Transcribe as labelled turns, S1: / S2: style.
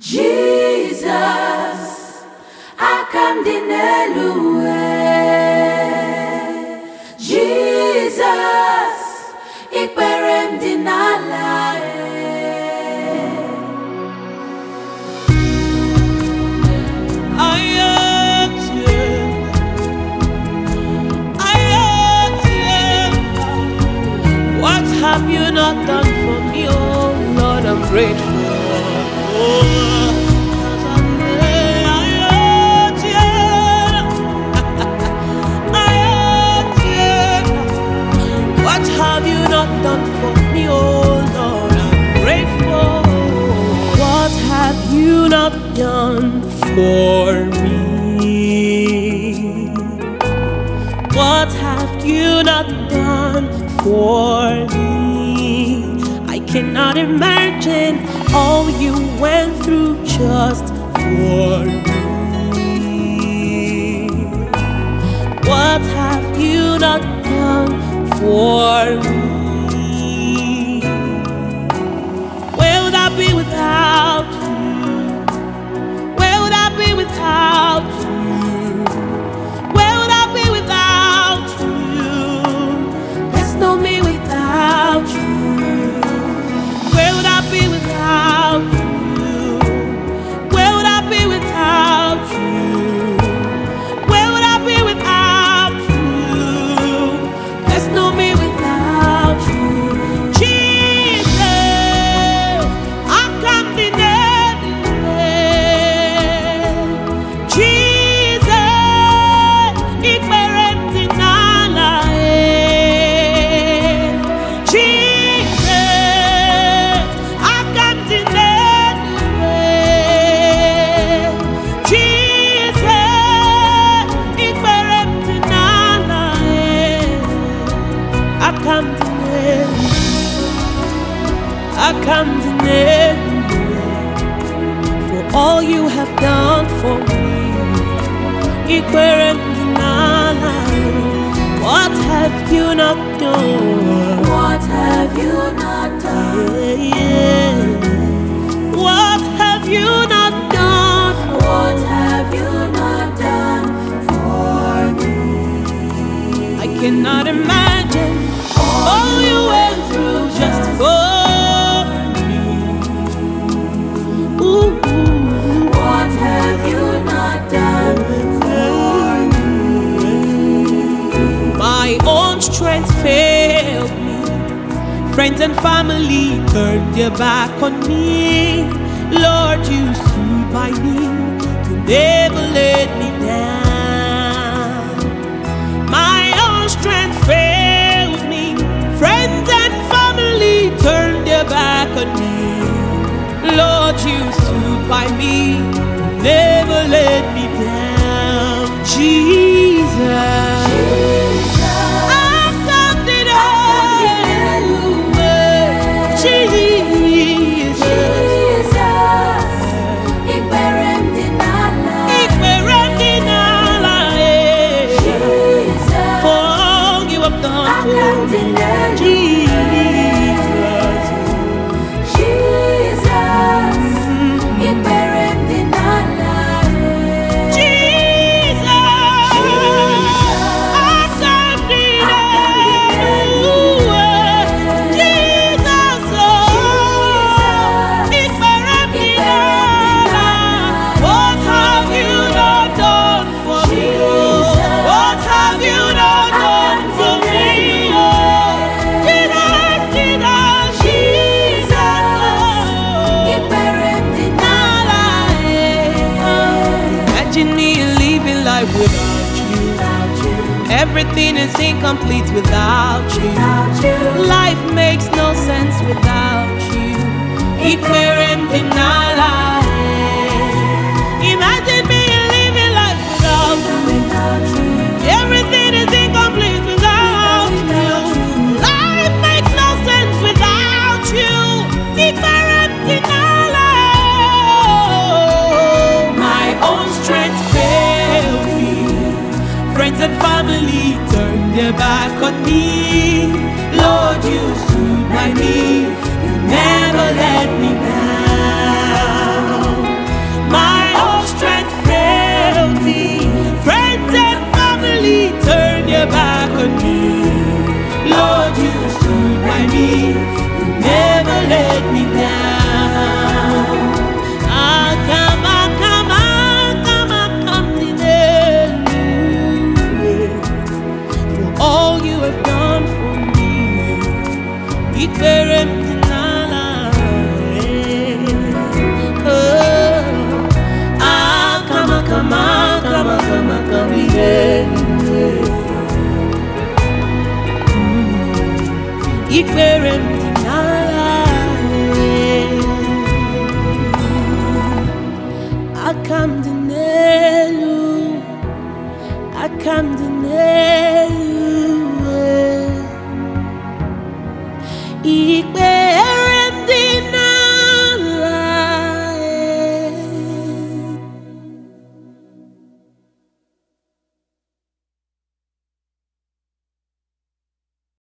S1: Jesus, akandinelue. Jesus, ikperem dinalae.
S2: What have you not done for me, oh Lord? I'm grateful. What have you not done for me, oh Lord? I'm grateful. What have you not done for me? What have you not done for me? I cannot imagine all you went through just for me. What have you not done for me? Where would I be without you? Where would I be without you? Where would I be without you? There's no me without you. Where would I be without you? Where would I be without you? Where would I be without you? There's no me without you. Jesus, I can't deny it. Jesus, ikperem dinalae. Jesus, I can't deny it. Jesus, ikperem dinalae. I can't deny it. I can't deny it. For all you have done for me, ikperem dinalae. What have you not done?
S1: What have you not done?
S2: Yeah. What have you not done?
S1: What have you not done for me?
S2: I cannot imagine all you went through just for me. Ooh.
S1: What have you not done for me?
S2: My own strength failed me. Friends and family turned their back on me. Lord, you stood by me. You never let me down. My own strength failed me. Friends and family turned their back on me. Lord, you stood by me. You never let me down. Jesus. Everything is incomplete without you. Life makes no sense without you. Ikperem dinalae. Imagine me living life without you. Everything is incomplete without you. Life makes no sense without you. Ikperem dinalae. My own strength failed me. Friends and family turned their back on me. Lord, you stood by me. You never let me down. comes in